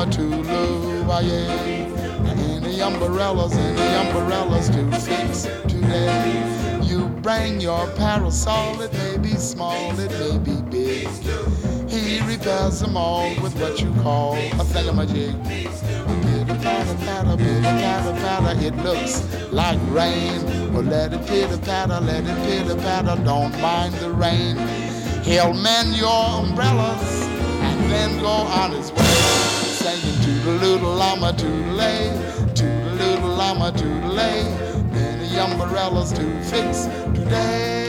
Tulu, yeah. Any umbrellas to fix today. You bring your parasol, it may be small, it may be big. He repairs them all with what you call a thingamajig. Pitter patter patter, pitter patter patter, it looks like rain. Well, let it pitter patter, don't mind the rain. He'll mend your umbrellas and then go on his way, singing to the little llama to lay, to the little llama to lay. Many umbrellas to fix today.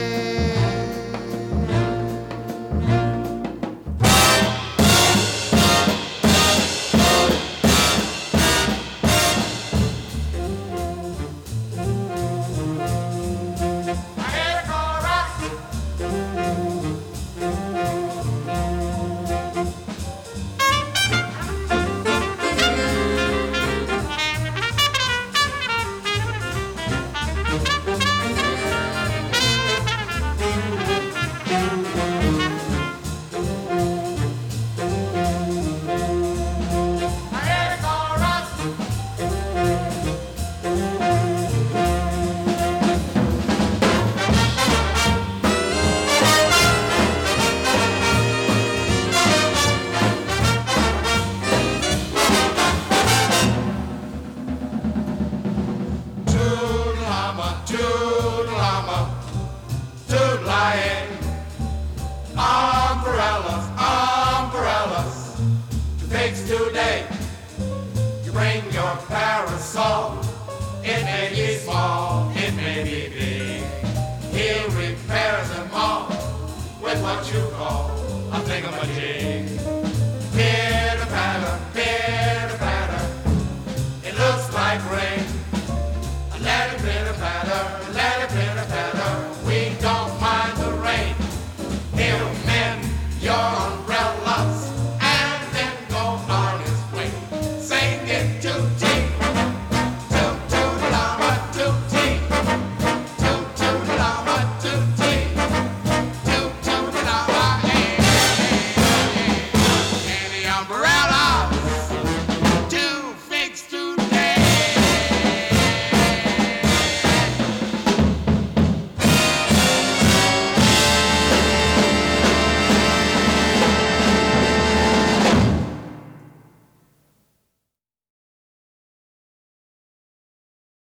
What you call a thingamajig.